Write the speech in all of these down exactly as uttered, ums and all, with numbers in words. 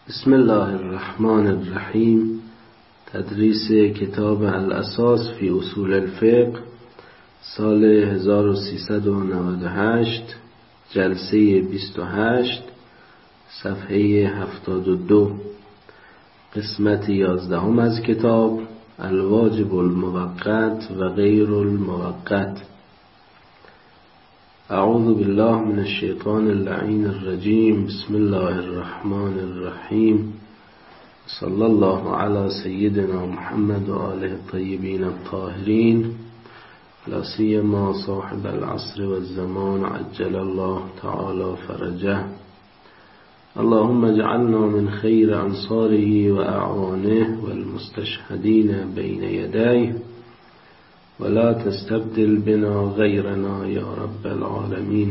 بسم الله الرحمن الرحیم. تدریس کتاب الاساس فی اصول الفقه سال هزار و سیصد و نود و هشت، جلسه بیست و هشت، صفحه هفتاد و دو، قسمت یازدهم از کتاب الواجب الموقت و غیر الموقت. اعوذ بالله من الشیطان اللعین الرجیم. بسم الله الرحمن الرحیم. صلی الله علی سیدنا محمد و آله الطیبین الطاهرین، لا سیما صاحب العصر والزمان عجل الله تعالی فرجه. اللهم اجعلنا من خیر انصاره و اعوانه والمستشهدین بین یدیه ولا تستبدل بنا غیرنا یا رب العالمین.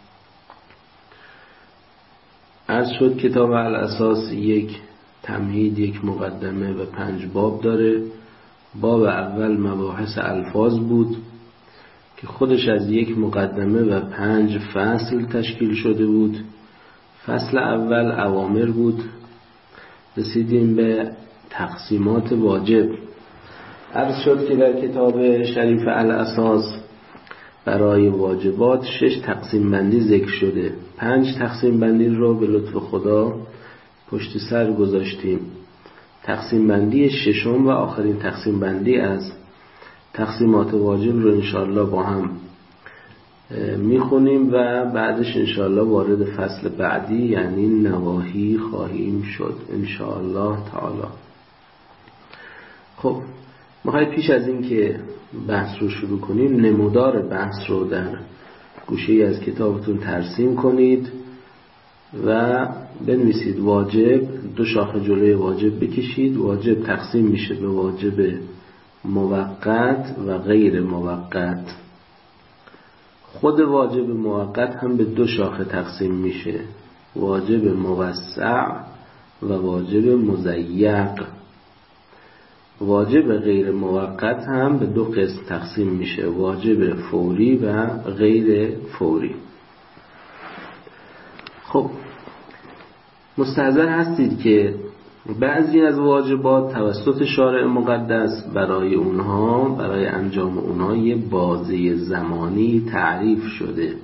عرض شد کتاب الاساس یک تمهید، یک مقدمه و پنج باب داره. باب اول مباحث الفاظ بود که خودش از یک مقدمه و پنج فصل تشکیل شده بود. فصل اول اوامر بود. رسیدیم به تقسیمات واجب. عرض شد که در کتاب شریف الاساس برای واجبات شش تقسیم بندی ذکر شده. پنج تقسیم بندی رو به لطف خدا پشت سر گذاشتیم. تقسیم بندی ششم و آخرین تقسیم بندی از تقسیمات واجب رو انشاءالله با هم میخونیم و بعدش انشاءالله وارد فصل بعدی یعنی نواهی خواهیم شد انشاءالله تعالی. خب میخواید پیش از این که بحث رو شروع کنیم نمودار بحث رو در گوشه از کتابتون ترسیم کنید و بنویسید واجب. دو شاخه جلوی واجب بکشید. واجب تقسیم میشه به واجب موقت و غیر موقت. خود واجب موقت هم به دو شاخه تقسیم میشه، واجب موسع و واجب مضیق. واجب غیر موقت هم به دو قسم تقسیم میشه، واجب فوری و غیر فوری. خب مستحضر هستید که بعضی از واجبات توسط شارع مقدس برای اونها برای انجام اونها یه بازه زمانی تعریف شده.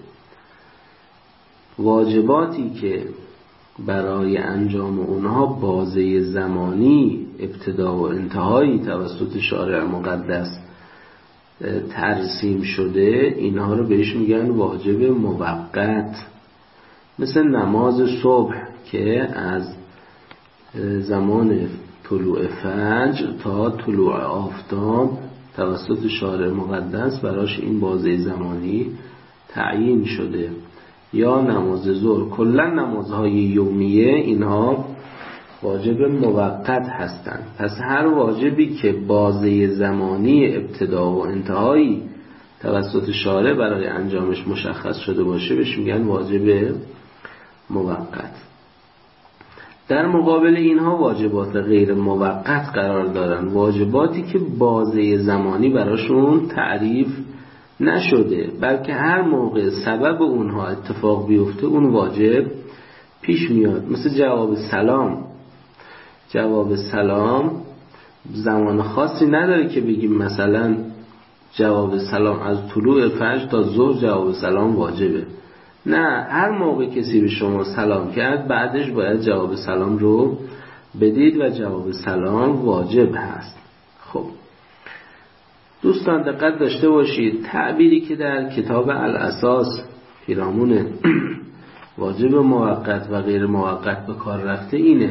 واجباتی که برای انجام اونها بازه زمانی ابتدا و انتهایی توسط شارع مقدس ترسیم شده، اینها رو بهش میگن واجب موقت. مثل نماز صبح که از زمان طلوع فجر تا طلوع آفتاب توسط شارع مقدس براش این بازه زمانی تعیین شده. یا نماز ظهر. کلا نمازهای یومیه اینها واجب موقت هستند. پس هر واجبی که بازه زمانی ابتدا و انتهایی توسط شارع برای انجامش مشخص شده باشه بهش میگن واجب موقت. در مقابل اینها واجبات غیر موقت قرار دارن، واجباتی که بازه زمانی براشون تعریف نشده بلکه هر موقع سبب اونها اتفاق بیفته اون واجب پیش میاد. مثل جواب سلام. جواب سلام زمان خاصی نداره که بگیم مثلا جواب سلام از طلوع فجر تا ظهر جواب سلام واجبه. نه، هر موقع کسی به شما سلام کرد بعدش باید جواب سلام رو بدید و جواب سلام واجب هست. خب دوستان دقت داشته باشید، تعبیری که در کتاب الاساس پیرامون واجب موقت و غیر موقت به کار رفته اینه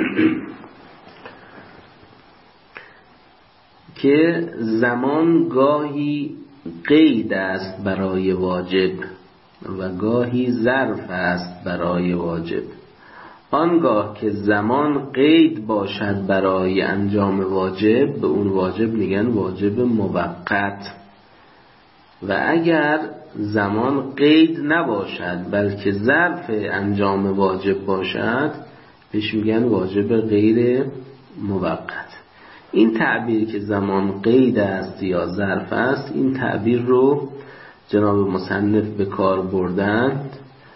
که زمان گاهی قید است برای واجب و گاهی ظرف است برای واجب. آنگاه که زمان قید باشد برای انجام واجب به اون واجب میگن واجب موقت و اگر زمان قید نباشد بلکه ظرف انجام واجب باشد بهش میگن واجب غیر موقت. این تعبیر که زمان قید است یا ظرف است، این تعبیر رو جناب مصنف به کار بردند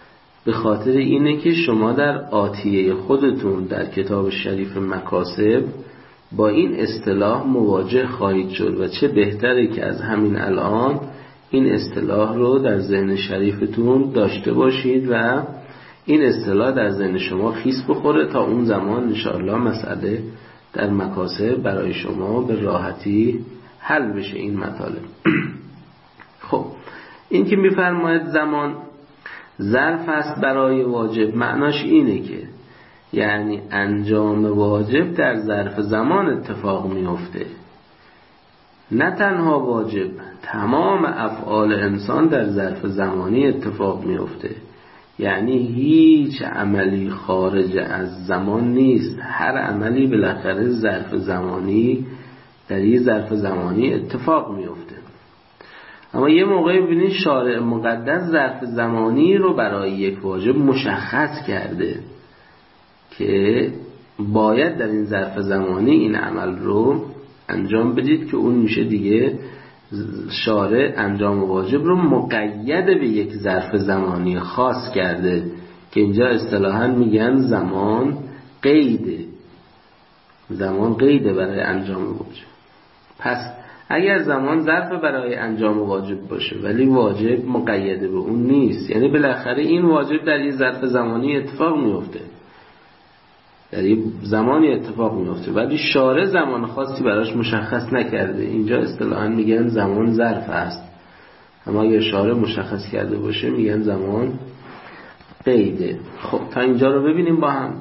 به خاطر اینه که شما در آتیه خودتون در کتاب شریف مکاسب با این اصطلاح مواجه خواهید شد و چه بهتره که از همین الان این اصطلاح رو در ذهن شریفتون داشته باشید و این اصطلاح در ذهن شما خیس بخوره تا اون زمان انشاءالله مسئله در مکاسب برای شما به راحتی حل بشه این مطالب. خب این که میفرماید زمان ظرف است برای واجب، معناش اینه که یعنی انجام واجب در ظرف زمان اتفاق میفته. نه تنها واجب، تمام افعال انسان در ظرف زمانی اتفاق میفته. یعنی هیچ عملی خارج از زمان نیست، هر عملی بالاخره ظرف زمانی در یه ظرف زمانی اتفاق میفته. اما یه موقعی ببینید شارع مقدس ظرف زمانی رو برای یک واجب مشخص کرده که باید در این ظرف زمانی این عمل رو انجام بدید که اون میشه دیگه شارع انجام واجب رو مقید به یک ظرف زمانی خاص کرده که اینجا اصطلاحاً میگن زمان قیده. زمان قیده برای انجام واجب. پس اگر زمان ظرف برای انجام واجب باشه ولی واجب مقید به اون نیست، یعنی بالاخره این واجب در یه ظرف زمانی اتفاق میفته، در یه زمانی اتفاق میفته ولی شارع زمان خاصی براش مشخص نکرده. اینجا اصطلاحاً میگن زمان ظرف است، اما اگر شارع مشخص کرده باشه میگن زمان قیده. خب تا اینجا رو ببینیم با هم.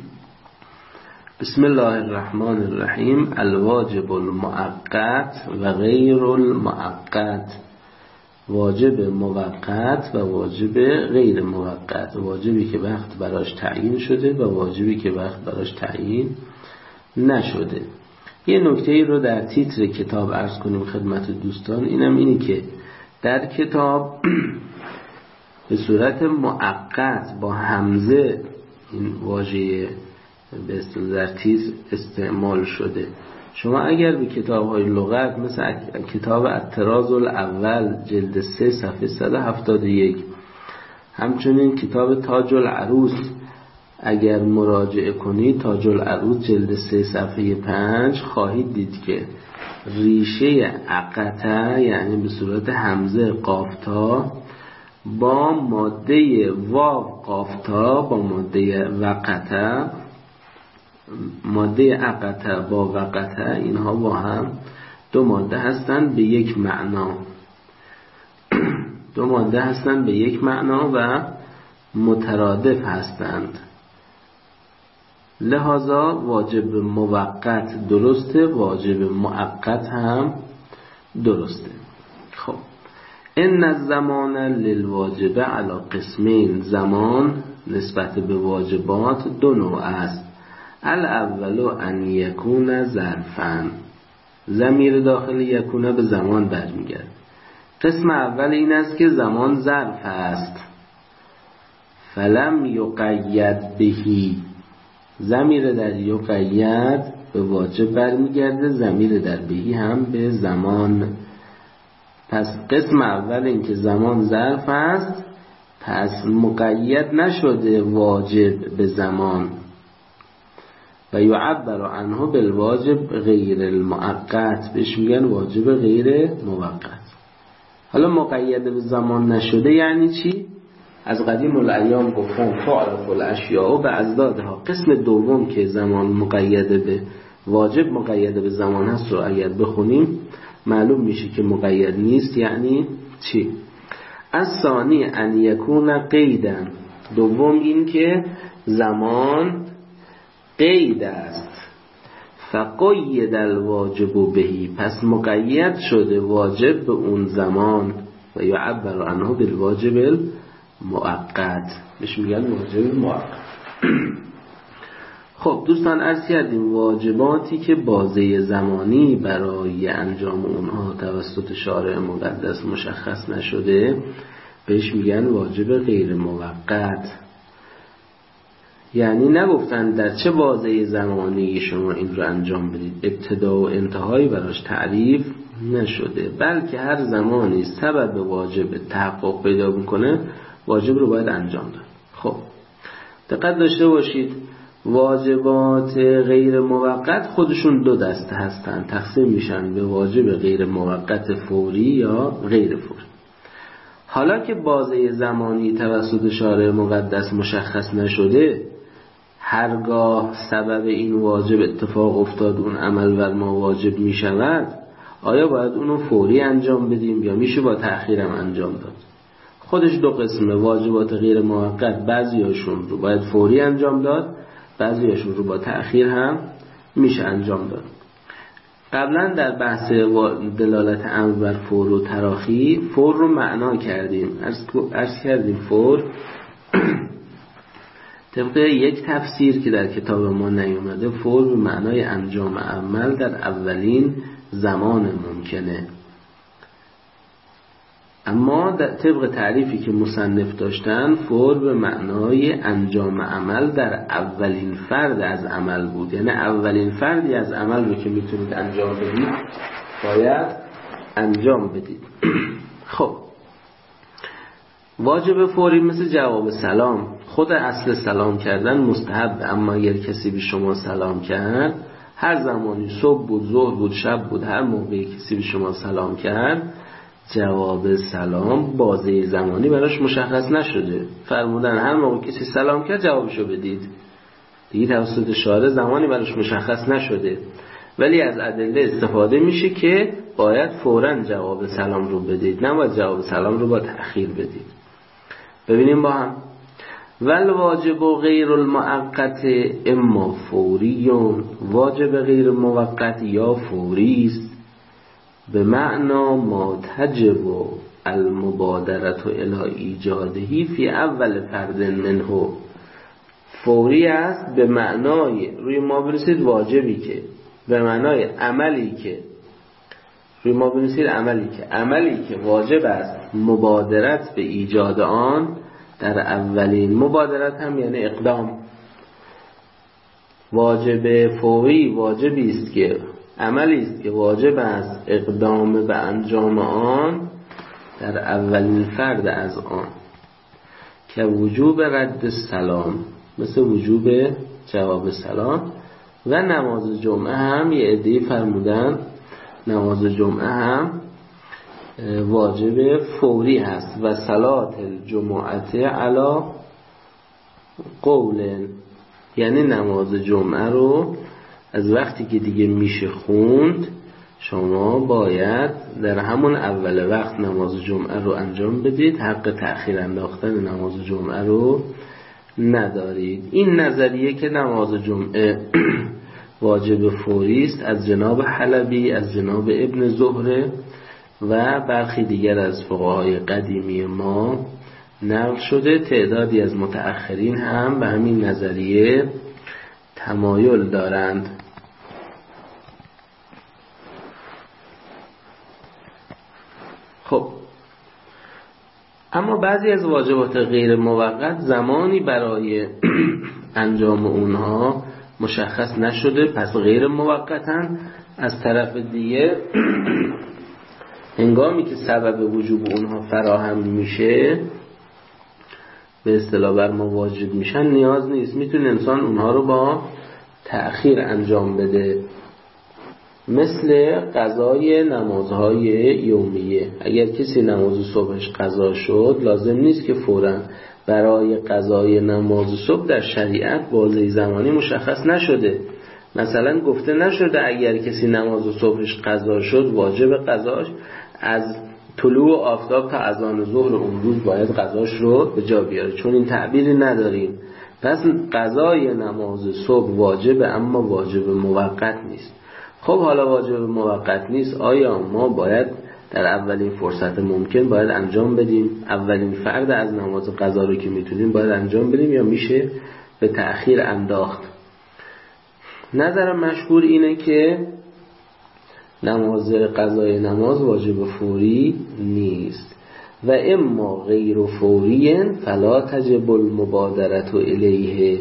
بسم الله الرحمن الرحیم. الواجب المؤقت و غیر المؤقت، واجب موقت و واجب غیر موقت، واجبی که وقت براش تعیین شده و واجبی که وقت براش تعیین نشده. یه نکته ای رو در تیتر کتاب عرض کنیم خدمت دوستان، اینم اینی که در کتاب به صورت موقت با همزه این واژه به اصطلاح در تیتر استعمال شده. شما اگر به کتاب های لغت مثل کتاب الطراز الاول جلد سه صفحه صد و هفتاد و یک، همچنین کتاب تاج العروس اگر مراجعه کنید، تاج العروس جلد سه صفحه پنج، خواهید دید که ریشه عقته یعنی به صورت همزه قافتا با ماده واو قافتا با ماده وقته، ماده عقته با وقته، اینها با هم دو ماده هستند به یک معنا دو ماده هستند به یک معنا و مترادف هستند. لذا واجب موقت درسته، واجب موقت هم درسته. خب ان الزمان للواجب علی قسمین، زمان نسبت به واجبات دو نوع است. الاول ان یکون ظرفا، ضمیر داخل یکون به زمان برمیگرد. قسم اول این است که زمان ظرف است، فلم یقید بهی، ضمیر در یقید به واجب برمیگرده، ضمیر در بهی هم به زمان. پس قسم اول این که زمان ظرف است، پس مقید نشده واجب به زمان. و یعبر عنه بالواجب غیر المؤقت، بهش میگن واجب غیر موقت. حالا مقید به زمان نشده یعنی چی؟ از قدیم الایام گفتن تعرف الاشیاء به ازدادها. قسم دوم که زمان مقید به واجب مقید به زمان هست رو اگر بخونیم معلوم میشه که مقید نیست. یعنی چی؟ الثانی ان یکون قیدا، دوم این که زمان قید است. فقید الواجب بهی، پس مقید شده واجب به اون زمان. و یعبر عنه بالواجب المؤقت، بهش میگن واجب مؤقت. خب دوستان عرض کردیم واجباتی که بازه زمانی برای انجام اونها توسط شارع مقدس مشخص نشده بهش میگن واجب غیر موقت. یعنی نگفتن در چه بازه زمانی شما این رو انجام بدید، ابتدا و انتهایی براش تعریف نشده، بلکه هر زمانی سبب واجب تحقق پیدا میکنه واجب رو باید انجام داد. خب دقت داشته باشید واجبات غیر موقت خودشون دو دسته هستن، تقسیم میشن به واجب غیر موقت فوری یا غیر فوری. حالا که بازه زمانی توسط شارع مقدس مشخص نشده، هرگاه سبب این واجب اتفاق افتاد اون عمل بر ما واجب می شود، آیا باید اونو فوری انجام بدیم یا میشه با تأخیرم انجام داد؟ خودش دو قسمه. واجبات غیر موقت بعضیاشون رو باید فوری انجام داد، بعضیاشون رو با تأخیر هم میشه انجام داد. قبلا در بحث دلالت امر بر فور و تراخی فور رو معنا کردیم. عرض کردیم فور طبق یک تفسیر که در کتاب ما نیومده، فور به معنای انجام عمل در اولین زمان ممکنه. اما در طبق تعریفی که مصنف داشتن، فور به معنای انجام عمل در اولین فرد از عمل بود. یعنی اولین فردی از عمل رو که میتونید انجام بدید باید انجام بدید. خب واجب فوری مثل جواب سلام. خود اصل سلام کردن مستحب، اما اگر کسی به شما سلام کرد، هر زمانی صبح بود، ظهر بود، شب بود، هر موقعی کسی به شما سلام کرد، جواب سلام بازه زمانی براش مشخص نشده. فرمودن هر موقع کسی سلام کرد جوابشو بدید. دیگه توسط شارع زمانی براش مشخص نشده، ولی از ادله استفاده میشه که باید فوراً جواب سلام رو بدید، نباید جواب سلام رو با تأخیر بدید. ببینیم با هم. ول واجب غیر المؤقت اما فوریون، واجب غیر موقت یا فوری است، به معنا ما تجب المبادرت الی ایجادهی فی اول فرد منه. فوری است به معنای روی ما برسید واجبی که به معنای عملی که روی ما برسید عملی که عملی که واجب است مبادرت به ایجاد آن در اولین. مبادرت هم یعنی اقدام. واجب فوری واجبی است که عملی است که واجب است اقدام به انجام آن در اولین فرد از آن، که وجوب رد سلام، مثل وجوب جواب سلام. و نماز جمعه هم یه عده‌ای فرمودن نماز جمعه هم واجب فوری هست. و صلات الجمعه علی قول، یعنی نماز جمعه رو از وقتی که دیگه میشه خوند، شما باید در همون اول وقت نماز جمعه رو انجام بدید، حق تأخیر انداختن نماز جمعه رو ندارید. این نظریه که نماز جمعه واجب فوری است از جناب حلبی، از جناب ابن زهره و برخی دیگر از فقهای قدیمی ما نقل شده. تعدادی از متأخرین هم به همین نظریه تمایل دارند. خب اما بعضی از واجبات غیر موقت زمانی برای انجام اونها مشخص نشده، پس غیر موقتن. از طرف دیگه هنگامی که سبب وجوب اونها فراهم میشه، به اصطلاح بر ما واجب میشن، نیاز نیست، میتونه انسان اونها رو با تأخیر انجام بده. مثل قضای نمازهای یومیه. اگر کسی نماز صبحش قضا شد، لازم نیست که فوراً برای قضای نماز صبح در شریعت بازه زمانی مشخص نشده. مثلا گفته نشده اگر کسی نماز صبحش قضا شد، واجب قضاش از طلوع آفتاب تا اذان ظهر اون روز باید قضاش رو به جا بیاره، چون این تعبیری نداریم. پس قضای نماز صبح واجبه، اما واجب موقت نیست. خب حالا واجب موقت نیست، آیا ما باید در اولین فرصت ممکن باید انجام بدیم؟ اولین فرد از نماز قضا رو که میتونیم باید انجام بدیم، یا میشه به تأخیر انداخت؟ نظر مشهور اینه که نماز قضای نماز واجب فوری نیست. و اما غیر فوری فلا تجب المبادرت الیه.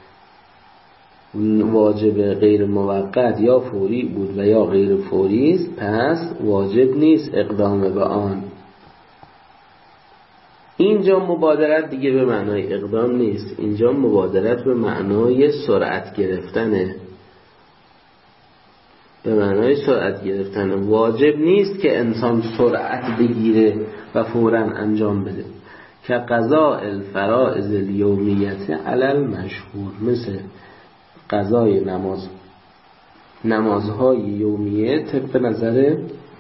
واجب غیر موقت یا فوری بود و یا غیر فوری است، پس واجب نیست اقدام به آن. اینجا مبادرت دیگه به معنای اقدام نیست، اینجا مبادرت به معنای سرعت گرفتنه، به معنای سرعت گرفتن. واجب نیست که انسان سرعت بگیره و فوراً انجام بده، که قضاء الفرائض الیومیه علی المشهور، مثل قضای نماز نمازهای یومیه طبق نظر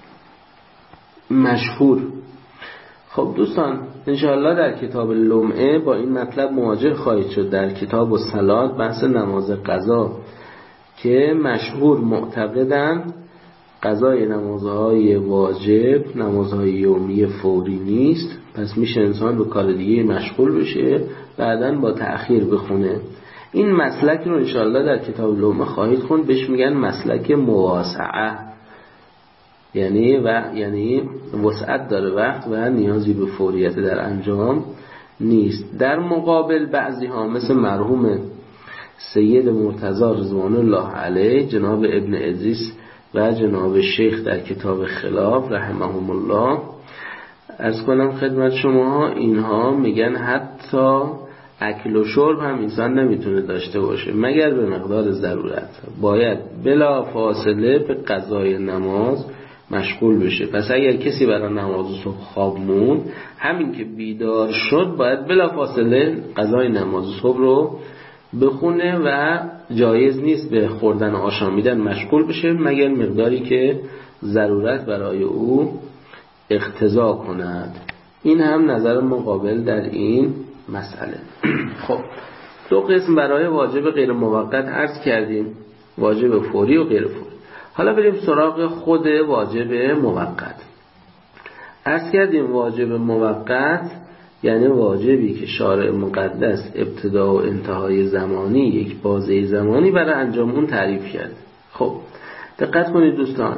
مشهور. خب دوستان انشاءالله در کتاب لمعه با این مطلب مواجه خواهید شد. در کتاب الصلات بحث نماز قضا که مشهور معتقدند قضای نمازهای واجب نمازهای یومی فوری نیست، پس میشه انسان به کار دیگه مشغول بشه بعداً با تأخیر بخونه. این مسلک رو انشاءالله در کتاب لمعه خواهید خوند، بهش میگن مسلک مواسعه، یعنی و یعنی وسعت داره وقت و نیازی به فوریت در انجام نیست. در مقابل بعضی ها مثل مرحوم سید مرتضی رضوان الله علیه، جناب ابن ادریس و جناب شیخ در کتاب خلاف رحمهم الله، عرض کنم خدمت شما، اینها میگن حتی اکل و شرب هم انسان نمیتونه داشته باشه مگر به مقدار ضرورت، باید بلا فاصله به قضای نماز مشغول بشه. پس اگر کسی برای نماز صبح خواب موند، همین که بیدار شد باید بلا فاصله قضای نماز صبح رو بخونه و جایز نیست به خوردن و آشامیدن مشغول بشه مگر مقداری که ضرورت برای او اقتضا کند. این هم نظر مقابل در این مسئله. خب دو قسم برای واجب غیر موقت عرض کردیم، واجب فوری و غیر فوری. حالا بریم سراغ خود واجب موقت. عرض کردیم واجب موقت یعنی واجبی که شارع مقدس ابتدا و انتهای زمانی، یک بازه زمانی برای انجام اون تعریف کرده. خب دقت کنید دوستان،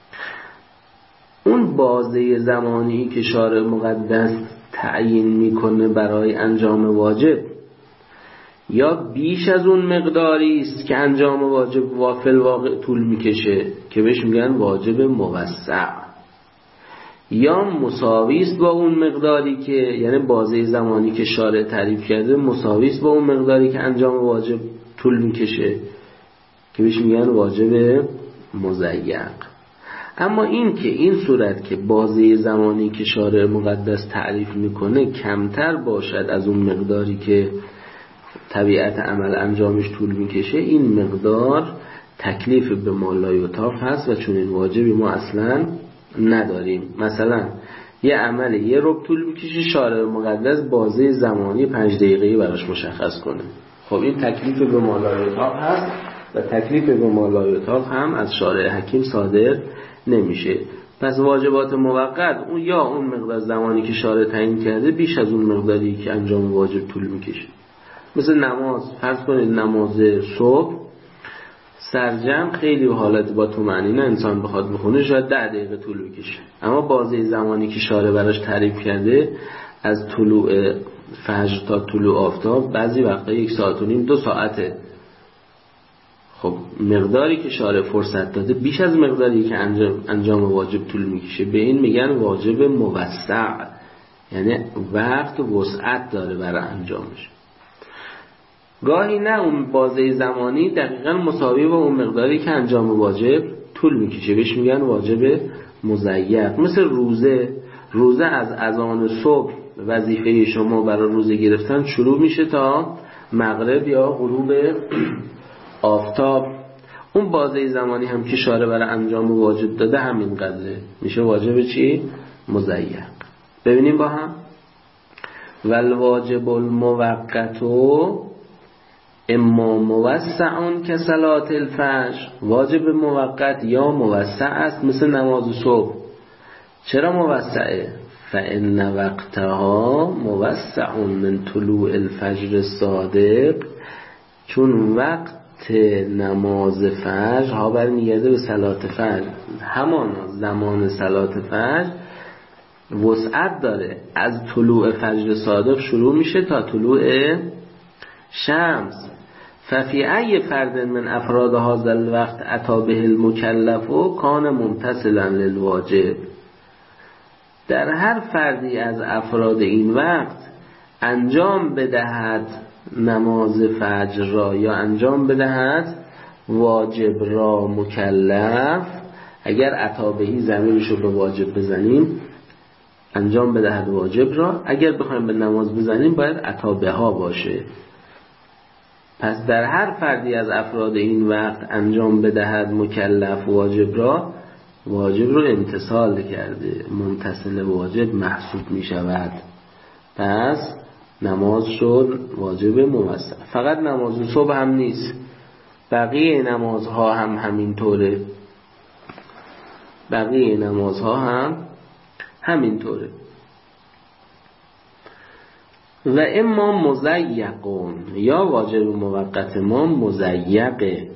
اون بازه زمانی که شارع مقدس تعیین میکنه برای انجام واجب، یا بیش از اون مقداری است که انجام واجب وافل واقع طول میکشه که بهش میگن واجب موسع، یا مساوی است با اون مقداری که یعنی بازه زمانی که شارع تعریف کرده مساوی است با اون مقداری که انجام واجب طول میکشه که بهش میگن واجب مضیق. اما این که این صورت که بازه زمانی که شارع مقدس تعریف میکنه کمتر باشد از اون مقداری که طبیعت عمل انجامش طول میکشه، این مقدار تکلیف به ما لا یطاق هست و چون این واجبی ما اصلا نداریم. مثلا یه عمل یه ربع طول میکشه، شارع مقدس بازه زمانی پنج دقیقه‌ای براش مشخص کنه، خب این تکلیف به ما لا یطاق هست و تکلیف به ما لا یطاق هم از شارع حکیم صادر نمیشه. پس واجبات موقت اون یا اون مقدار زمانی که شارع تعیین کرده بیش از اون مقداری که انجام واجب طول میکشه. مثل نماز، فرض کنید نماز صبح سرجم خیلی حالت با طمأنینه انسان بخواد بخونه شاید ده دقیقه طول بکشه، اما بازه زمانی که شارع براش تعریف کرده از طلوع فجر تا طلوع آفتاب بعضی وقتا یک ساعت و نیم دو ساعته. خب مقداری که شارع فرصت داده بیش از مقداری که انجام, انجام واجب طول میکشه، به این میگن واجب موسع، یعنی وقت وسعت داره برای انجامش. گاهی نه اون بازه زمانی دقیقاً مساوی با اون مقداری که انجام واجب طول میکشه، بهش میگن واجب مضیق. مثل روزه، روزه از اذان صبح وظیفه شما برای روزه گرفتن شروع میشه تا مغرب یا غروب آفتاب، اون بازه زمانی هم که شارع برای انجام واجب داده همین قدره، میشه واجب چی؟ مضیق. ببینیم با هم، والواجب الموقت اما موسع که صلاة الفجر، واجب موقت یا موسع است مثل نماز صبح. چرا موسعه؟ فإن وقتها موسع من طلوع الفجر الصادق، چون وقت نماز فجر ها برمیگرده به صلاة فجر، همان زمان صلاة فجر وسعت داره، از طلوع فجر صادق شروع میشه تا طلوع شمس. ففی ای فرد من افراد هذا الوقت اتی به المکلف و کان ممتثلا للواجب، در هر فردی از افراد این وقت انجام بدهد نماز فجر را یا انجام بدهد واجب را مکلف، اگر عطا بهی ضمیرش رو به واجب بزنیم انجام بدهد واجب را، اگر بخوایم به نماز بزنیم باید عطا بها باشه. پس در هر فردی از افراد این وقت انجام بدهد مکلف واجب را، واجب رو امتثال کرده، ممتثل واجب محسوب می شود. پس نماز شد واجب موثق. فقط نماز صبح هم نیست، بقیه نمازها هم همین طوره، بقیه نمازها هم همین طوره. و اما مضیقون، یا واجب موقت ما مضیقه،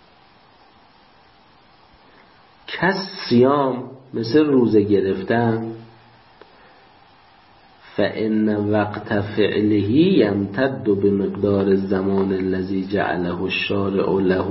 کس صیام، مثل روزه گرفتن، فإن وقت فعله یمتد بمقدار الزمان الذي جعله الشارع له،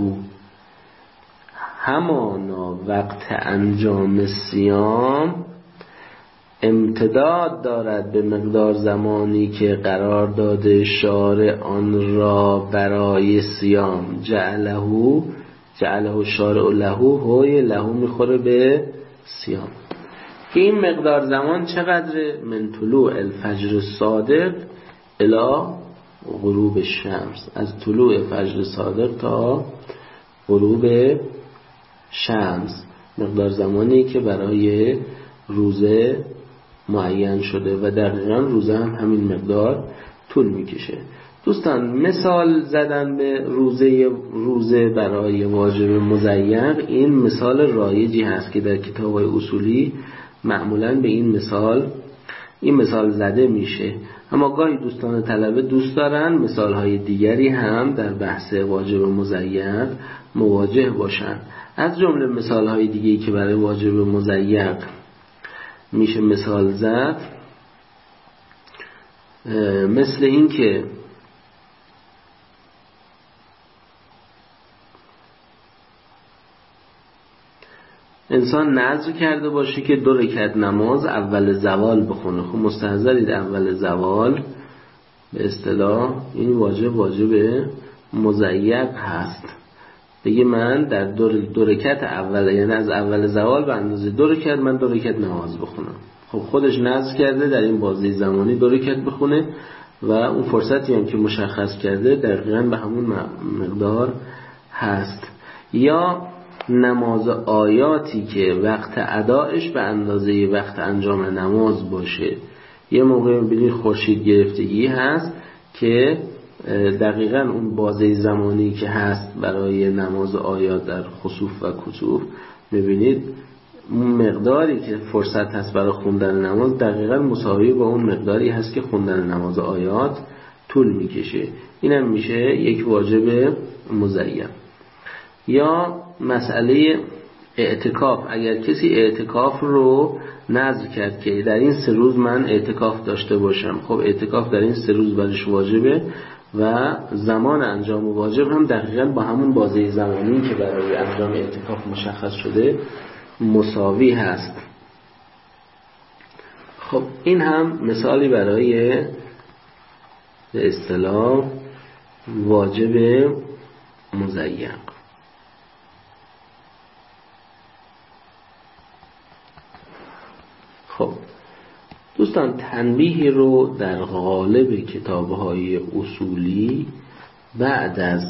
همانا وقت انجام صیام امتداد دارد به مقدار زمانی که قرار داده شارع آن را برای صیام. جعله جعله شارع له، هوی له میخوره به صیام. که این مقدار زمان چقدره؟ من طلوع الفجر الصادق الی غروب الشمس، از طلوع فجر صادق تا غروب شمس، مقدار زمانی که برای روزه معین شده و دقیقاً روزه هم همین مقدار طول میکشه. دوستان مثال زدن به روزه روزه برای واجب مضیق، این مثال رایجی هست که در کتاب‌های اصولی معمولاً به این مثال این مثال زده میشه، اما گاهی دوستان طلبه دوست دارن مثال‌های دیگری هم در بحث واجب مضیق مواجه باشن. از جمله مثال‌های دیگری که برای واجب مضیق میشه مثال زد، مثل این که انسان نذر کرده باشه که دو رکعت نماز اول زوال بخونه. خب مستحضرید اول زوال به اصطلاح این واجب واجب مضیق هست. بگه من در دو, دو رکعت اول، یعنی از اول زوال به اندازه دو رکعت من دو رکعت نماز بخونم. خب خودش نذر کرده در این بازه زمانی دو رکعت بخونه و اون فرصتی هم که مشخص کرده دقیقاً به همون مقدار هست. یا نماز آیاتی که وقت ادایش به اندازه وقت انجام نماز باشه. یه موقع ببینید خورشید گرفتگی هست که دقیقاً اون بازه زمانی که هست برای نماز آیات در خسوف و کسوف، ببینید اون مقداری که فرصت هست برای خوندن نماز دقیقاً مساوی با اون مقداری هست که خوندن نماز آیات طول میکشه. اینم میشه یک واجب مضیق. یا مسئله اعتکاف، اگر کسی اعتکاف رو نذر کرد که در این سه روز من اعتکاف داشته باشم، خب اعتکاف در این سه روز برش واجبه و زمان انجام واجب هم دقیقاً با همون بازه زمانی که برای انجام اعتکاف مشخص شده مساوی هست. خب این هم مثالی برای به اصطلاح واجب مضیق. خب دوستان تنبیهی رو در قالب کتاب‌های اصولی بعد از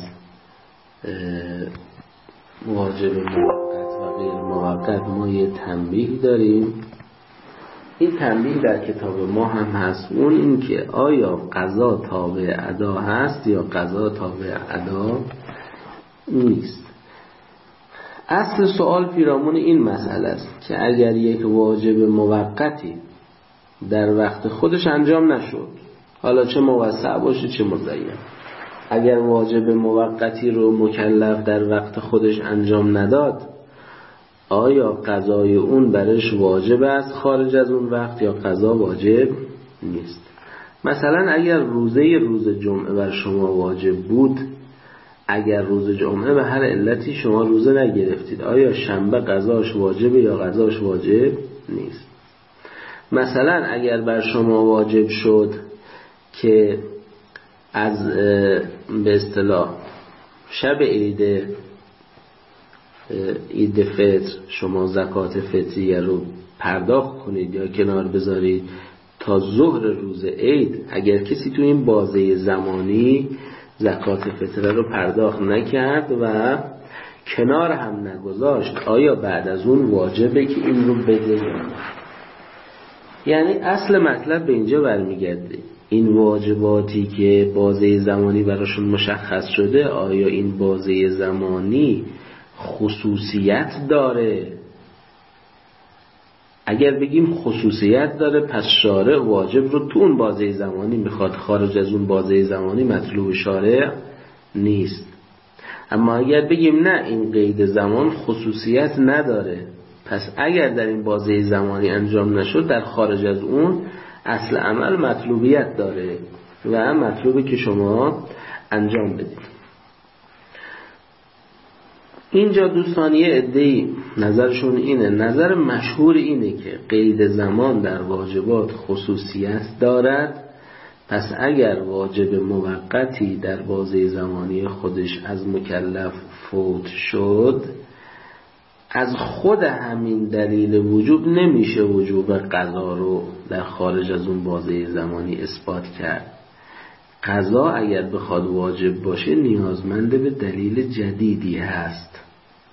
واجب موقت و غیر موقت ما یه تنبیه داریم. این تنبیه در کتاب ما هم هست، اون این که آیا قضا تابع ادا هست یا قضا تابع ادا نیست. اصل سوال پیرامون این مسئله است که اگر یک واجب موقتی در وقت خودش انجام نشد، حالا چه موسع باشه چه مضیق، اگر واجب موقتی رو مکلف در وقت خودش انجام نداد، آیا قضای اون برش واجب است خارج از اون وقت یا قضا واجب نیست؟ مثلا اگر روزه روز جمعه بر شما واجب بود، اگر روز جمعه به هر علتی شما روزه نگرفتید، آیا شنبه قضاش واجبه یا قضاش واجب نیست؟ مثلا اگر بر شما واجب شد که از به اصطلاح شب عید عید فطر شما زکات فطریه رو پرداخت کنید یا کنار بذارید تا ظهر روز عید، اگر کسی تو این بازه زمانی زکات فطره رو پرداخت نکرد و کنار هم نگذاشت، آیا بعد از اون واجبه که این رو بده یا نه؟ یعنی اصل مطلب به اینجا برمیگرده، این واجباتی که بازه زمانی براشون مشخص شده، آیا این بازه زمانی خصوصیت داره؟ اگر بگیم خصوصیت داره، پس شارع واجب رو تو اون بازه زمانی میخواد، خارج از اون بازه زمانی مطلوب شارع نیست. اما اگر بگیم نه، این قید زمان خصوصیت نداره، پس اگر در این بازه زمانی انجام نشد، در خارج از اون اصل عمل مطلوبیت داره و مطلوبه که شما انجام بدید. اینجا دوستان یه عده‌ای نظرشون اینه، نظر مشهور اینه که قید زمان در واجبات خصوصیت دارد، پس اگر واجب موقتی در بازه زمانی خودش از مکلف فوت شد، از خود همین دلیل وجوب نمیشه وجوب قضا رو در خارج از اون بازه زمانی اثبات کرد. قضا اگر بخواد واجب باشه نیازمند به دلیل جدیدی هست.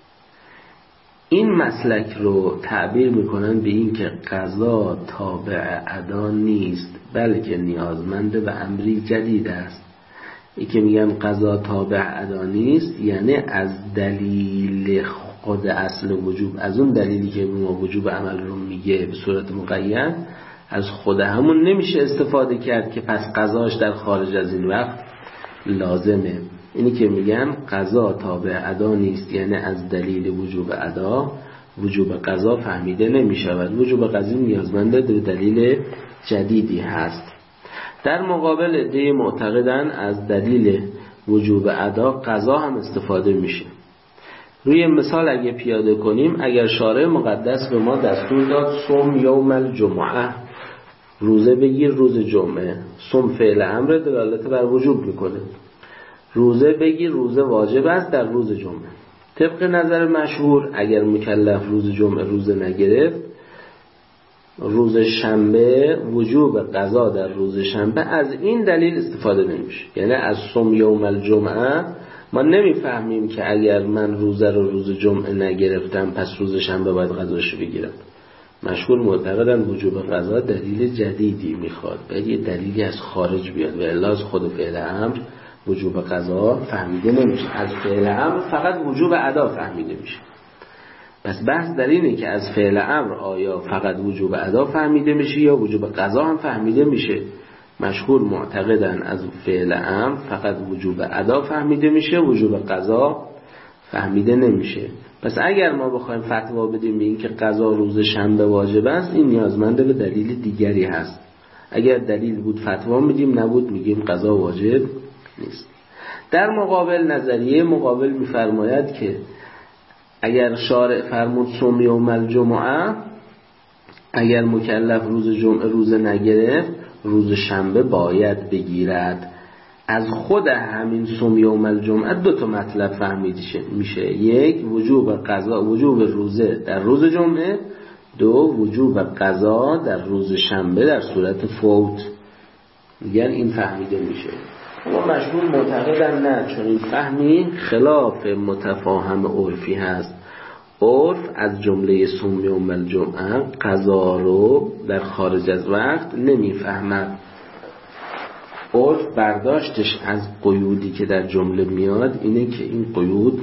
این مسلک رو تعبیر میکنن به این که قضا تابع ادا نیست، بلکه نیازمند به امری جدید است. این که میگن قضا تابع ادا نیست، یعنی از دلیل خود اصل وجوب، از اون دلیلی که ما وجوب عمل رو میگه به صورت مقید، از خود همون نمیشه استفاده کرد که پس قضاش در خارج از این وقت لازمه. اینی که میگن قضا تابع ادا نیست، یعنی از دلیل وجوب ادا وجوب قضا فهمیده نمیشود. وجوب قضا نیازمند به دلیل جدیدی هست. در مقابل عده معتقدن از دلیل وجوب ادا قضا هم استفاده میشه. روی مثال اگه پیاده کنیم، اگر شارع مقدس به ما دستور داد صوم یوم الجمعه، روزه بگیر روز جمعه، صوم فعل امر دلالت بر وجوب میکنه، روزه بگیر روزه واجب است در روز جمعه. طبق نظر مشهور اگر مکلف روز جمعه روزه نگرفت، روز شنبه وجوب قضا در روز شنبه از این دلیل استفاده نمیشه. یعنی از صوم یوم الجمعه ما نمیفهمیم که اگر من روزه رو روز جمعه نگرفتم پس روز شنبه باید قضاشو بگیرم. مشهور معتقدن وجوب قضا دلیل جدیدی میخواد، باید یه دلیلی از خارج بیاد و الا از خود فعل امر وجوب قضا فهمیده نمیشه. از فعل امر فقط وجوب ادا فهمیده میشه. پس بحث در اینه که از فعل امر آیا فقط وجوب ادا فهمیده میشه یا وجوب قضا هم فهمیده میشه. مشهور معتقدن از فعل امر فقط وجوب ادا فهمیده میشه، وجوب قضا فهمیده نمیشه. پس اگر ما بخوایم فتوا بدیم به این که قضا روز شنبه واجب است، این نیازمند به دلیل دیگری هست. اگر دلیل بود فتوا میدیم، نبود میگیم قضا واجب نیست. در مقابل نظریه مقابل میفرماید که اگر شارع فرمود صوم یوم الجمعه، اگر مکلف روز جمعه روزه نگرفت، روز شنبه باید بگیرد. از خود همین صوم یوم الجمعه دو تا مطلب فهمیده میشه، یک وجوب قضا، وجوب روزه در روز جمعه، دو وجوب قضا در روز شنبه در صورت فوت. میگن این فهمیده میشه. اما مشهور معتقدن نه، چون این فهمی خلاف متفاهم عرفی هست. عرف از جمله صوم یوم الجمعه قضا رو در خارج از وقت نمیفهمد. عرف برداشتش از قیودی که در جمله میاد اینه که این قیود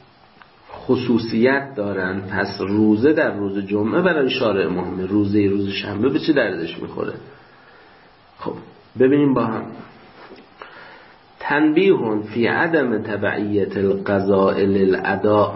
خصوصیت دارن، پس روزه در روز جمعه برای شارع مهمه، روزه روز شنبه به چه دردش میخوره؟ خب ببینیم با هم. تنبیه فی عدم تبعیت القضاء للاداء،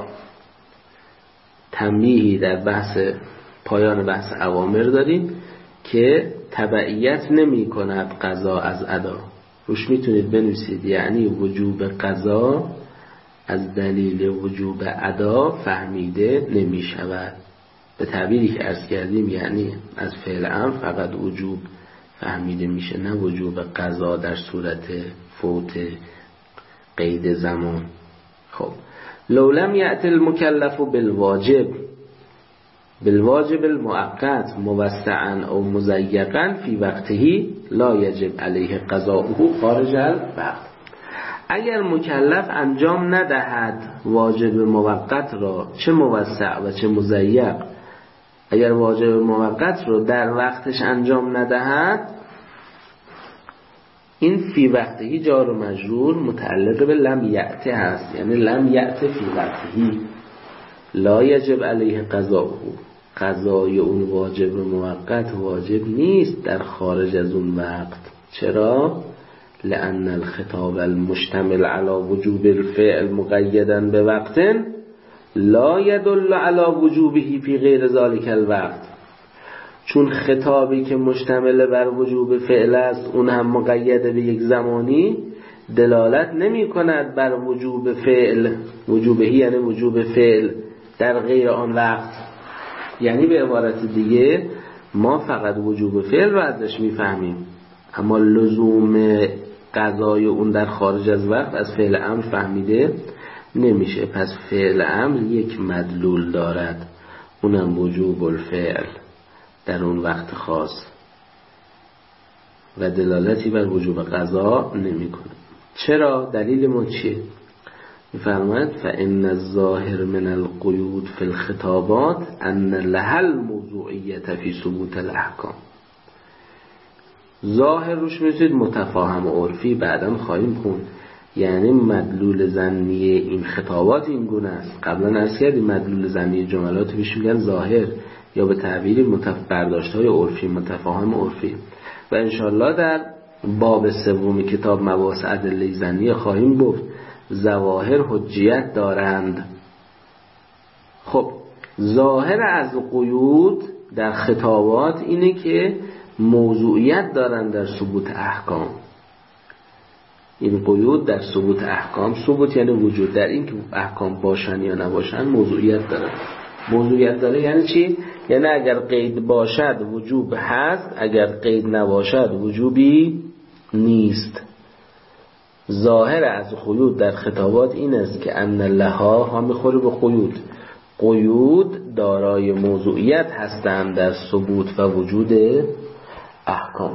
تنبیهی در بحث پایان بحث اوامر داریم که تبعیت نمی کند قضا از ادا. روش میتونید بنویسید یعنی وجوب قضا از دلیل وجوب ادا فهمیده نمی شود. به تعبیری که عرض کردیم یعنی از فعل امر فقط وجوب فهمیده میشه، نه وجوب قضا در صورت فوت قید زمان. خب لو لم یأت المکلف بالواجب بالواجب المؤقت موسعا او مضیقا فی وقته لا یجب علیه قضاؤه خارج الوقت. اگر مکلف انجام ندهد واجب موقت را، چه موسع و چه مضیق، اگر واجب موقت رو در وقتش انجام ندهد، این فی وقتهی جار و مجرور متعلق به لم یأت هست، یعنی لم یأت فی وقتهی لا یجب علیه قضاؤه، قضای اون واجب موقت واجب نیست در خارج از اون وقت. چرا؟ لأن الخطاب المشتمل على وجوب الفعل مقیدا به وقت لا يدل على وجوبه فی غیر ذلك الوقت. چون خطابی که مشتمل بر وجوب فعل است اون هم مقید به یک زمانی، دلالت نمی کند بر وجوب فعل، وجوبهی یعنی وجوب فعل در غیر آن وقت. یعنی به عبارت دیگه ما فقط وجوب فعل رو ازش میفهمیم، اما لزوم قضای اون در خارج از وقت از فعل امر فهمیده نمیشه. پس فعل امر یک مدلول دارد، اونم وجوب الفعل در اون وقت خاص و دلالتی بر وجوب قضا نمیکنه. چرا؟ دلیل ما چیه؟ میفرماید فإن الظاهر من القیود فی الخطابات ان لها الموضوعیت فی ثبوت الاحکام. ظاهر روش میشید متفاهم و عرفی، بعدم خواهیم خوند. یعنی مدلول ظنی این خطابات این گونه است. قبلا عرض کردیم مدلول ظنی جملات بهش میگن ظاهر، یا به تعبیر متف... برداشت‌های عرفی متفاهم عرفی. و انشالله در باب سوم کتاب مباحث ادله ظنی خواهیم گفت ظواهر حجیت دارند. خب ظاهر از قیود در خطابات اینه که موضوعیت دارند در ثبوت احکام. این قیود در ثبوت احکام، ثبوت یعنی وجود، در این که احکام باشن یا نباشن موضوعیت داره. موضوعیت داره یعنی چی؟ یعنی اگر قید باشد وجوب هست، اگر قید نباشد وجوبی نیست. ظاهر از قیود در خطابات این است که ان لها ها میخوره به قیود، قیود دارای موضوعیت هستند در ثبوت و وجود احکام.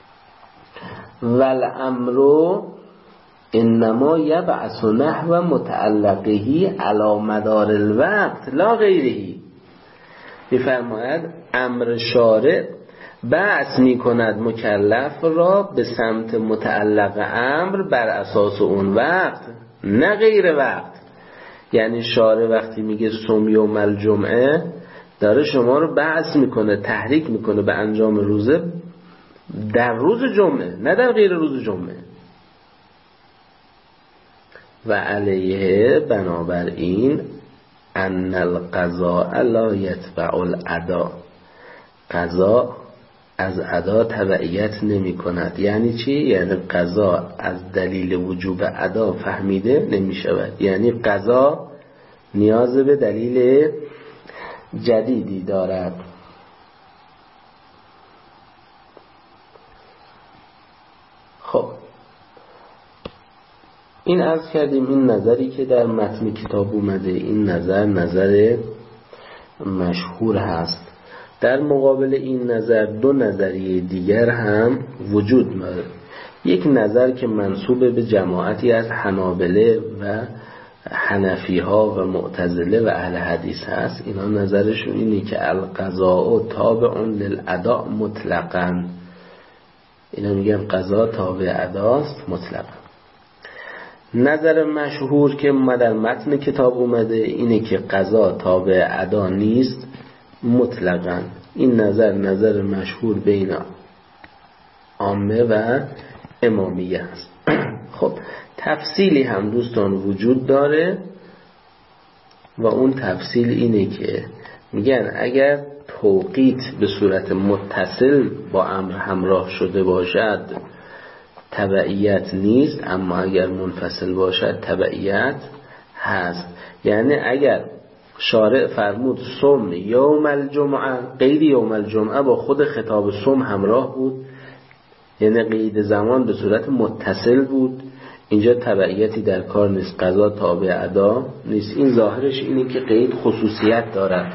والامر انما یبعث نحو متعلقه علی مدار الوقت لا غیره. میفرماید امر شارع بعث می کند مکلف را به سمت متعلق امر بر اساس اون وقت، نه غیر وقت. یعنی شارع وقتی میگه صوم یوم الجمعه داره شما رو بعث میکنه، تحریک میکنه به انجام روزه در روز جمعه، نه در غیر روز جمعه. و علیه بنابراین ان القضاء لا یتبع الادا، قضا از ادا تبعیت نمی کند. یعنی چی؟ یعنی قضا از دلیل وجوب ادا فهمیده نمی شود، یعنی قضا نیاز به دلیل جدیدی دارد. خب این عرض کردیم این نظری که در متن کتاب اومده، این نظر نظر مشهور هست. در مقابل این نظر دو نظریه دیگر هم وجود داره. یک نظر که منسوب به جماعتی از حنابله و حنفی ها و معتزله و اهل حدیث هست. اینا نظرشون اینه که القضاء تابع للاداء مطلقاً، اینا میگن قضا تابع اداست مطلقاً. نظر مشهور که در متن کتاب اومده اینه که قضا تابع ادا نیست مطلقاً. این نظر نظر مشهور بین عامه و امامیه است. خب تفصیلی هم دوستان وجود داره و اون تفصیل اینه که میگن اگر توقیت به صورت متصل با امر همراه شده باشد تبعیت نیست، اما اگر منفصل باشد تبعیت هست. یعنی اگر شارع فرمود صوم یوم الجمعه، قید یوم الجمعه با خود خطاب صوم همراه بود، یعنی قید زمان به صورت متصل بود. اینجا تبعیتی در کار نیست، قضا تابع ادا نیست. این ظاهرش اینه که قید خصوصیت دارد.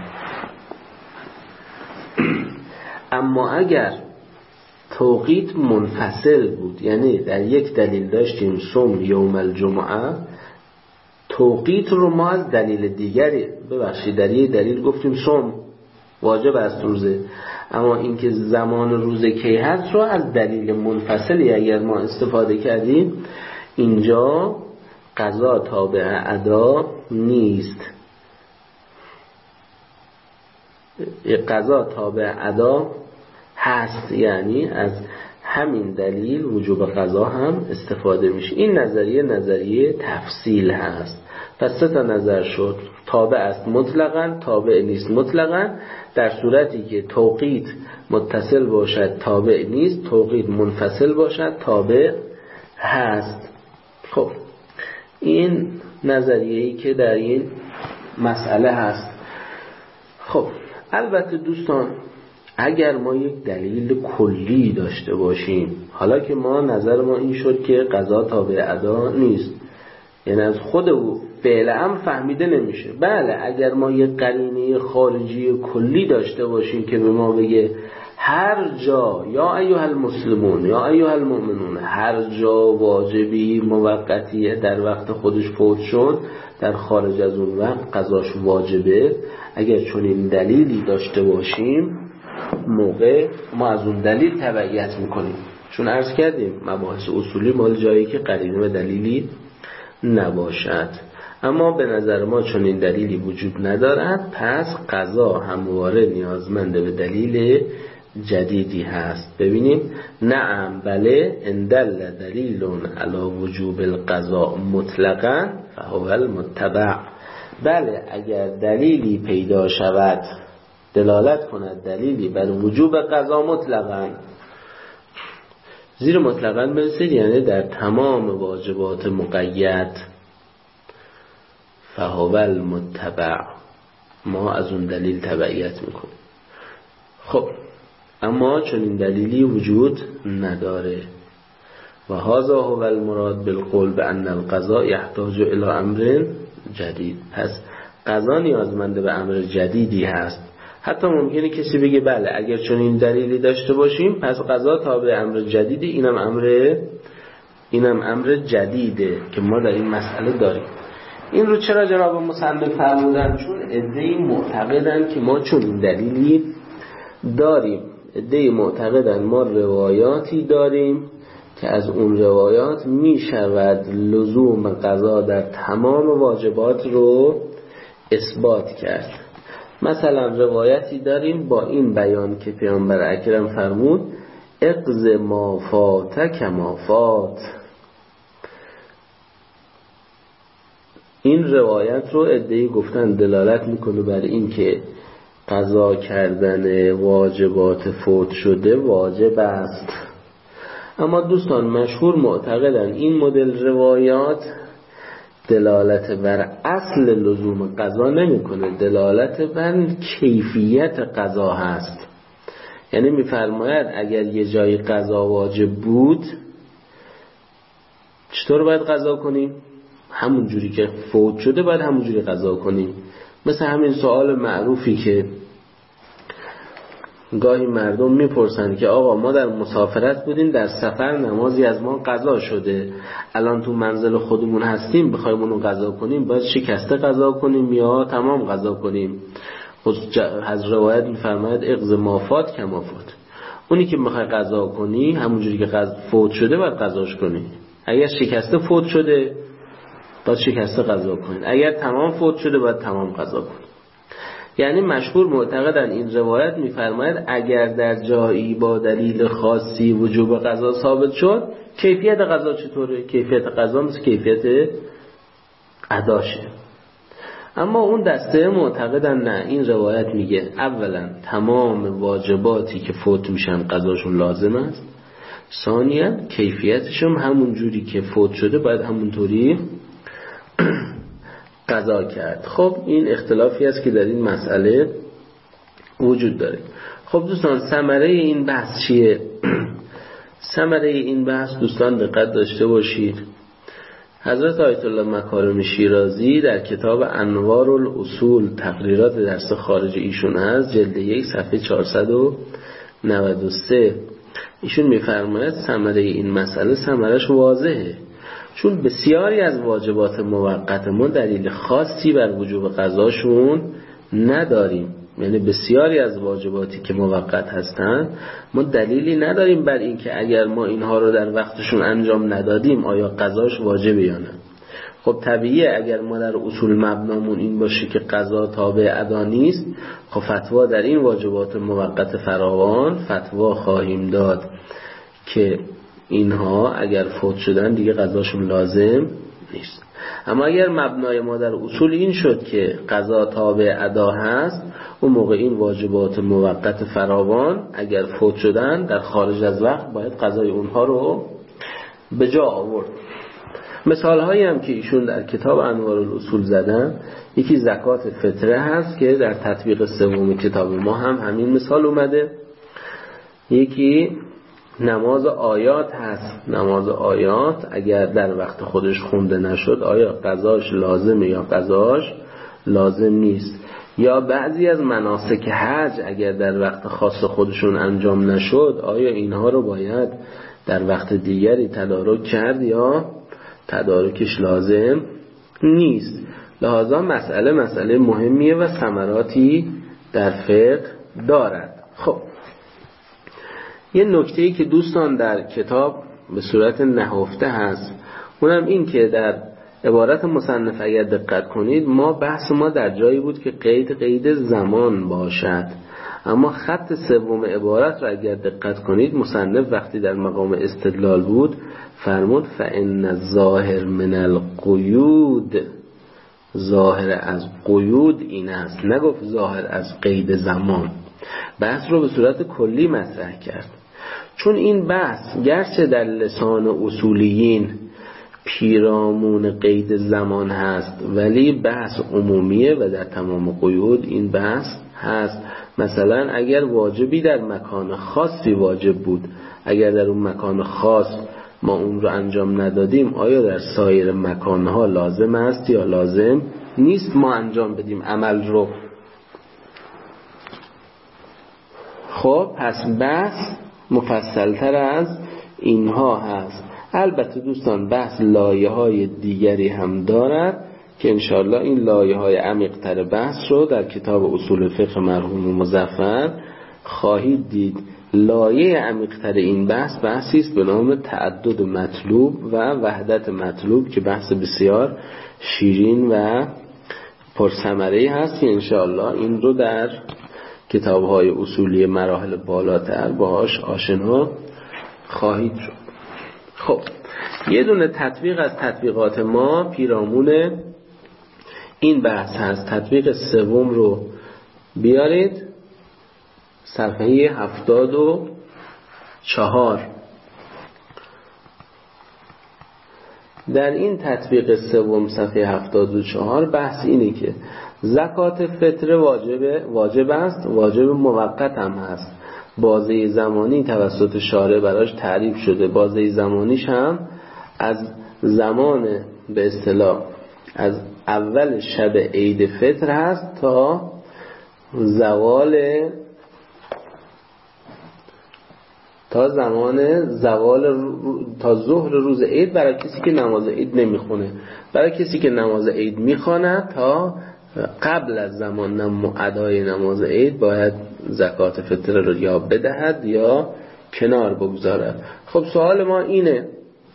اما اگر توقیت منفصل بود، یعنی در یک دلیل داشتیم صوم یوم الجمعه، توقیت رو ما از دلیل دیگری ببخشید در یک دلیل گفتیم صوم واجب است روزه، اما اینکه زمان روزه کی هست رو از دلیل منفصلی اگر ما استفاده کردیم، اینجا قضا تابع ادا نیست. قضا تابع ادا هست، یعنی از همین دلیل وجوب قضا هم استفاده میشه. این نظریه نظریه تفصیل هست. پس سه تا نظر شد، تابع است مطلقاً، تابع نیست مطلقاً. در صورتی که توقیت متصل باشد تابع نیست، توقیت منفصل باشد تابع هست. خب این نظریه‌ای که در این مسئله هست. خب البته دوستان اگر ما یک دلیل کلی داشته باشیم، حالا که ما نظر ما این شد که قضا تابع ادا نیست، یعنی از خود او فعل امر فهمیده نمیشه. بله اگر ما یک قرینه خارجی کلی داشته باشیم که به ما بگه هر جا یا ایها المسلمون یا ایها المؤمنون، هر جا واجبی موقتی در وقت خودش فوت شد، در خارج از اون وقت قضاش واجبه، اگر چون این دلیلی داشته باشیم موقع ما از اون دلیل تبعیت میکنیم. چون عرض کردیم مباحث اصولی مال جایی که قرینه و دلیلی نباشد. اما به نظر ما چون این دلیلی وجود ندارد، پس قضا همواره نیازمند به دلیل جدیدی هست. ببینیم نعم بله اندل دلیل علی وجوب القضاء مطلقا فهو المتبع. بله اگر دلیلی پیدا شود دلالت کند دلیلی بر وجوب قضا مطلقا، زیر مطلقا برسید یعنی در تمام واجبات مقید، فهو المتبع، ما از اون دلیل تبعیت میکنیم. خب اما چون این دلیلی وجود نداره. و هذا هو المراد بالقول بان القضاء يحتاج الى امر جدید. پس قضا نیازمند به امر جدیدی هست. حتی ممکنه کسی بگه بله اگر چون این دلیلی داشته باشیم پس قضا تابع امر جدیدی، اینم امر اینم امر جدیده که ما در این مسئله داریم. این رو چرا جناب مصنف فرمودن؟ چون عده‌ای معتقدن که ما چون این دلیلی داریم، عده‌ای معتقدن ما روایاتی داریم که از اون روایات می شود لزوم قضا در تمام واجبات رو اثبات کرد. مثلا روایتی داریم با این بیان که پیامبر اکرم فرمود اقض ما فات کما فات. این روایت رو عده‌ای گفتن دلالت میکنه بر این که قضا کردن واجبات فوت شده واجب است. اما دوستان مشهور معتقدن این مدل روایات دلالت بر اصل لزوم قضا نمیکنه، دلالت بر کیفیت قضا هست. یعنی میفرماید اگر یه جای قضا واجب بود چطور باید قضا کنیم؟ همون جوری که فوت شده باید همون جوری قضا کنیم. مثل همین سوال معروفی که گاهی مردم میپرسن که آقا ما در مسافرت بودیم، در سفر نمازی از ما قضا شده، الان تو منزل خودمون هستیم بخوایم اونو قضا کنیم باید شکسته قضا کنیم یا تمام قضا کنیم؟ از روایت میفرماید اقض ما فات کما فات. اونی که میخوای قضا کنی همونجوری که قضا فوت شده باید قضاش کنی. اگر شکسته فوت شده باید شکسته قضا کنید، اگر تمام فوت شده باید تمام قضا کنید. یعنی مشهور معتقدن این روایت میفرماید اگر در جایی با دلیل خاصی وجوب قضا ثابت شد، کیفیت قضا چطوره؟ کیفیت قضا مثل کیفیت اداشه. اما اون دسته معتقدن نه، این روایت میگه اولا تمام واجباتی که فوت میشن قضاشون لازم است، ثانیا کیفیتشون همون جوری که فوت شده باید همونطوری قضا کرد. خب این اختلافی است که در این مسئله وجود داره. خب دوستان ثمره این بحث چیه؟ ثمره این بحث دوستان دقت داشته باشید. حضرت آیت الله مکارم شیرازی در کتاب انوار الاصول تقریرات درس خارج ایشون هست، جلد یک صفحه چهارصد و نود و سه، ایشون میفرماید ثمره این مسئله ثمرش واضحه، چون بسیاری از واجبات موقت ما دلیل خاصی بر وجوب قضاشون نداریم. یعنی بسیاری از واجباتی که موقت هستند ما دلیلی نداریم بر این که اگر ما اینها رو در وقتشون انجام ندادیم آیا قضاش واجبه یا نه. خب طبیعیه اگر ما در اصول مبنامون این باشه که قضا تابع ادا نیست، خب فتوا در این واجبات موقت فراوان فتوا خواهیم داد که اینها اگر فوت شدن دیگه قضاشون لازم نیست. اما اگر مبنای ما در اصول این شد که قضا تابع ادا هست، اون موقع این واجبات موقت فراوان اگر فوت شدن در خارج از وقت باید قضای اونها رو به جا آورد. مثال هایی هم که ایشون در کتاب انوار الاصول زدن، یکی زکات فطره هست که در تطبیق سوم کتاب ما هم همین مثال اومده. یکی نماز آیات هست. نماز آیات اگر در وقت خودش خونده نشد آیا قضاش لازمه یا قضاش لازم نیست. یا بعضی از مناسک حج اگر در وقت خاص خودشون انجام نشد آیا اینها رو باید در وقت دیگری تدارک کرد یا تدارکش لازم نیست. لذا مسئله مسئله مهمیه و ثمراتی در فقه دارد. خب یه نکته‌ای که دوستان در کتاب به صورت نهفته هست، اونم این که در عبارت مصنف اگر دقت کنید ما بحث ما در جایی بود که قید قید زمان باشد، اما خط سوم عبارت را اگر دقت کنید مصنف وقتی در مقام استدلال بود فرمود فإن الظاهر من القیود، ظاهر از قیود این است، نگفت ظاهر از قید زمان. بحث رو به صورت کلی مطرح کرد، چون این بحث گرچه در لسان اصولیین پیرامون قید زمان هست ولی بحث عمومیه و در تمام قیود این بحث هست. مثلا اگر واجبی در مکان خاصی واجب بود، اگر در اون مکان خاص ما اون رو انجام ندادیم آیا در سایر مکانها لازم است یا لازم نیست ما انجام بدیم عمل رو. خب پس بحث مفصلتر از اینها هست. البته دوستان بحث لایه های دیگری هم دارد که انشاءالله این لایه های عمیق‌تر بحث رو در کتاب اصول فقه مرحوم مظفر خواهید دید. لایه عمیق‌تر این بحث بحثی است به نام تعدد مطلوب و وحدت مطلوب که بحث بسیار شیرین و پرثمره‌ای هست که انشاءالله این رو در کتاب‌های اصولی مراحل بالاتر باهاش آشنا خواهید شد. خب یه دونه تطبیق از تطبیقات ما پیرامون این بحث هست. تطبیق سوم رو بیارید صفحه هفتاد و چهار. در این تطبیق سوم صفحه هفتاد و چهار بحث اینه که زکات فطره واجب واجب است، واجب موقت هم هست. بازه زمانی توسط شارع براش تعریف شده، بازه زمانیش هم از زمان به اصطلاح از اول شب عید فطر هست تا زوال تا زمان زوال تا ظهر روز عید برای کسی که نماز عید نمیخونه. برای کسی که نماز عید میخونه تا قبل از زمان ادای نماز عید باید زکات فطره رو یا بدهد یا کنار بگذارد. خب سوال ما اینه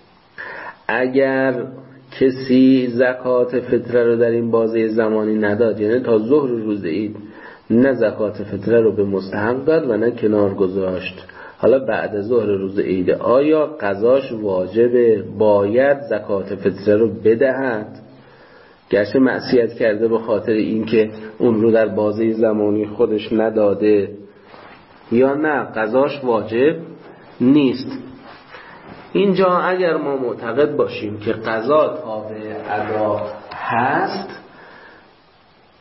اگر کسی زکات فطره رو در این بازه زمانی نداد، یعنی تا ظهر روز عید نه زکات فطره رو به مستحق داد و نه کنار گذاشت، حالا بعد ظهر روز عید آیا قضاش واجبه، باید زکات فطره رو بدهد؟ گرچه معصیت کرده به خاطر اینکه اون رو در بازه زمانی خودش نداده، یا نه قضاش واجب نیست. اینجا اگر ما معتقد باشیم که قضا تابع ادا هست،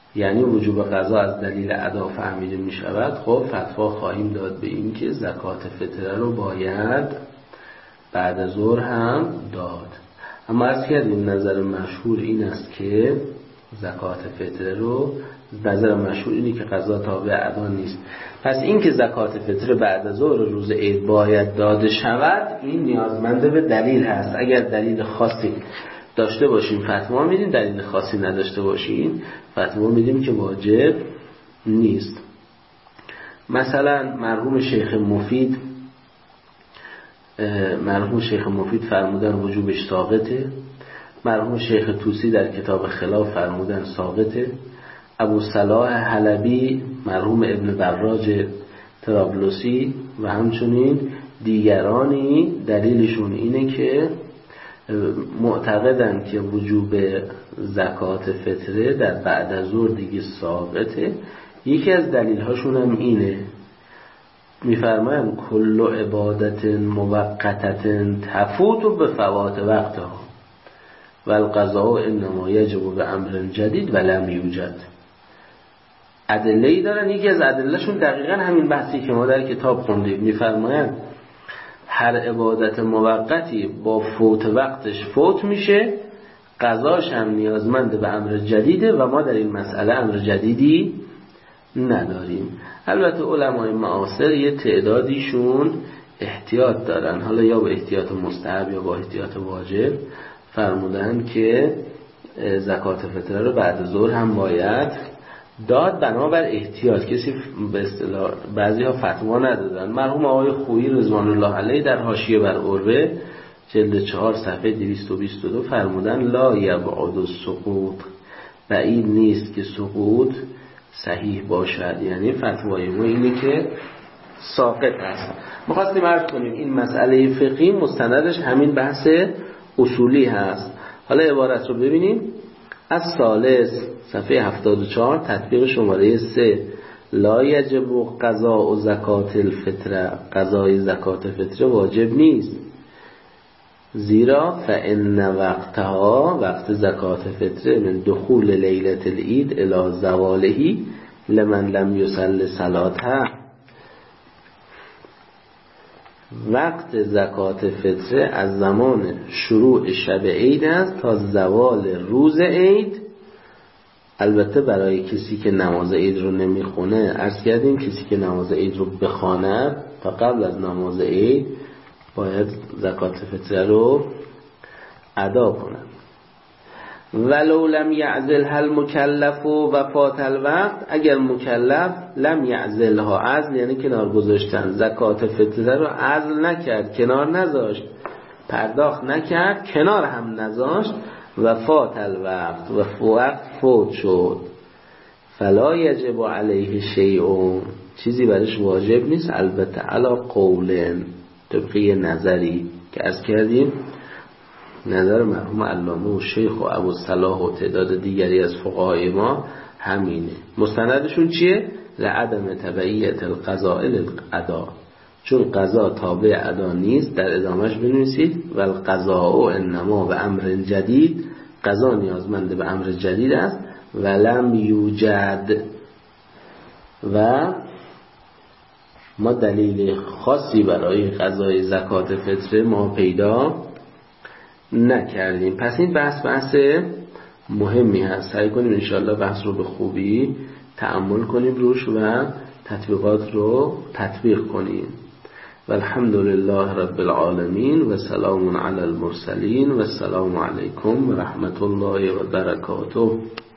یعنی وجوب قضا از دلیل ادا فهمیده می شود، خب فتوا خواهیم داد به این که زکات فطره رو باید بعد از ظهر هم داد. اما از کردیم نظر مشهور این است که زکات فطره رو، نظر مشهور اینه که قضا تابع ادا نیست. پس این که زکات فطره بعد از ظهر روز عید باید داده شود، این نیازمنده به دلیل هست. اگر دلیل خاصی داشته باشیم فتوا میدیم، دلیل خاصی نداشته باشیم فتوا میدیم که واجب نیست. مثلا مرحوم شیخ مفید مرحوم شیخ مفید فرمودن وجوبش ساقطه، مرحوم شیخ طوسی در کتاب خلاف فرمودن ساقطه، ابو صلاح حلبی، مرحوم ابن براج طرابلسی و همچنین دیگرانی دلیلشون اینه که معتقدن که وجوب زکات فطره در بعد از ظهر دیگه ساقطه. یکی از دلیل‌هاشون هم اینه، میفرمایم کل عبادت موقتة تفوت به فوات وقتها و القضاء انما یجب به امر جدید و لم یوجد. ادله‌ای دارن، یکی از ادله‌شون دقیقاً همین بحثی که ما در کتاب خوندیم. میفرمایم هر عبادت موقتی با فوت وقتش فوت میشه، قضاش هم نیازمند به امر جدیده و ما در این مسئله امر جدیدی نداریم. البته علمای معاصر یه تعدادیشون احتیاط دارن، حالا یا با احتیاط مستحب یا با احتیاط واجب، فرمودن که زکات فطره رو بعد ظهر هم باید داد بنابر احتیاط. کسی به اصطلاح بعضی ها فتوا ندادن. مرحوم آقای خویی رضوان الله علیه در حاشیه بر عروه جلد چهار صفحه دویست و بیست و دو فرمودن لا یبعد السقوط، بعید نیست که سقوط صحیح باشد. یعنی فتوای ما اینه که ساقط هست. می‌خواستیم عرض کنیم این مسئله فقهی مستندش همین بحث اصولی هست. حالا عبارت رو ببینیم. از ثالث صفحه هفتاد و چهار تطبیق شماره سه، لا یجب قضاء زکات الفطره، قضای زکات فطره واجب نیست، زیرا فان وقتها، وقت زکات فطره من دخول لیلة العید الی زواله لمن لم یصلی صلاتها، وقت زکات فطره از زمان شروع شب عید است تا زوال روز عید. البته برای کسی که نماز عید رو نمیخونه، عرض کردیم کسی که نماز عید رو بخواند تا قبل از نماز عید باید زکات فطره رو ادا کنند. ولو لم یعزلها المکلف و فات الوقت، اگر مکلف لم یعزلها، عزل یعنی کنار گذاشتن، زکات فطره رو عزل نکرد، کنار نذاشت، پرداخت نکرد، کنار هم نذاشت، و فات الوقت و وقت فوت شد، فلا یجب علیه شیء، چیزی برش واجب نیست، البته علی قول، طبقی نظری که عرض کردیم نظر مرحوم علامه و شیخ و ابو صلاح و تعداد دیگری از فقهای ما همینه. مستندشون چیه؟ لعدم تبعیت القضاء للقضاء، چون قضا تابع ادا نیست. در ادامهش بنویسید و القضاء انما به امر جدید، قضا نیازمند به امر جدید است، ولم یوجد، و ما دلیل خاصی برای قضای زکات فطره ما پیدا نکردیم. پس این بحث بحث مهمی هست، سعی کنیم انشاءالله بحث رو به خوبی تأمل کنیم روش و تطبیقات رو تطبیق کنیم. و الحمد لله رب العالمین و سلام علی المرسلین و السلام علیکم و رحمت الله و برکاته.